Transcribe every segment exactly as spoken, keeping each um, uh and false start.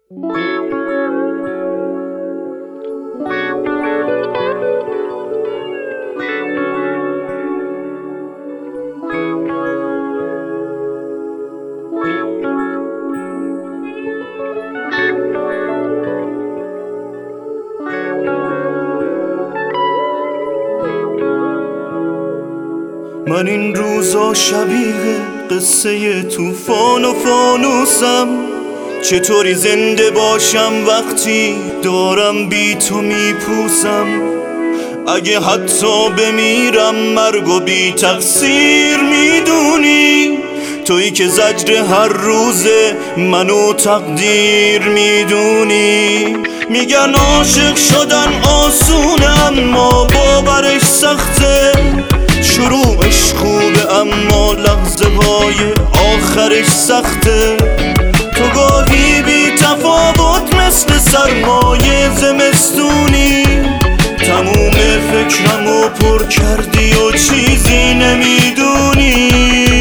من این روزا شبیه قصه طوفان و فانوسم، چطوری زنده باشم وقتی دارم بی تو میپوسم. اگه حتی بمیرم مرگو بی تقصیر میدونی، تویی که زجر هر روزه منو تقدیر میدونی. میگن عاشق شدن آسونه اما باورش سخته، شروعش خوبه اما لحظه های آخرش سخته. تو گاهی بی تفاوت مثل سرمایه زمستونی، تموم فکرمو پر کردی و چیزی نمیدونی.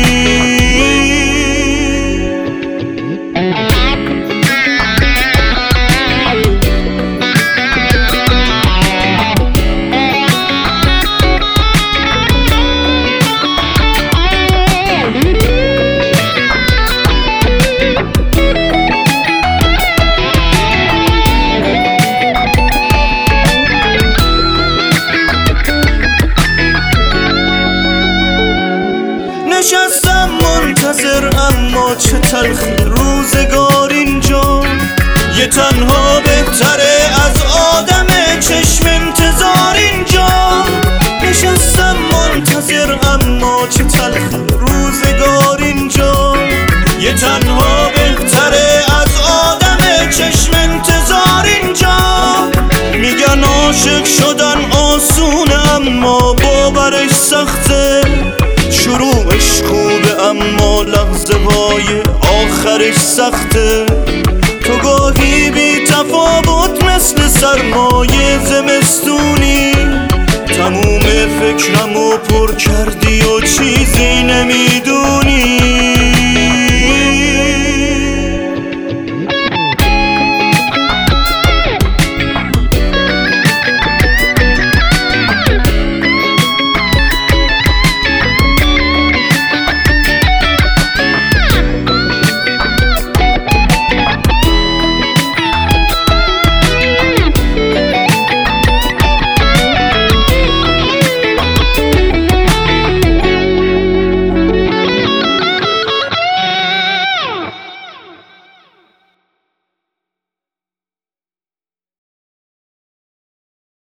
نشستم منتظر اما چه تلخی روزگار اینجا، یه تنها بهتره از آدم چشم انتظار اینجا. نشستم منتظر اما چه تلخی روزگار اینجا، یه تنها بهتره از آدم چشم انتظار اینجا. میگن عاشق شدن آسونه اما باورش سخته، شروعش خوبه اما لحظه های آخرش سخته. تو گاهی بی تفاوت مثل سرمایه زمستونی، تموم فکرمو پر کردی و چیزی نمیدونی.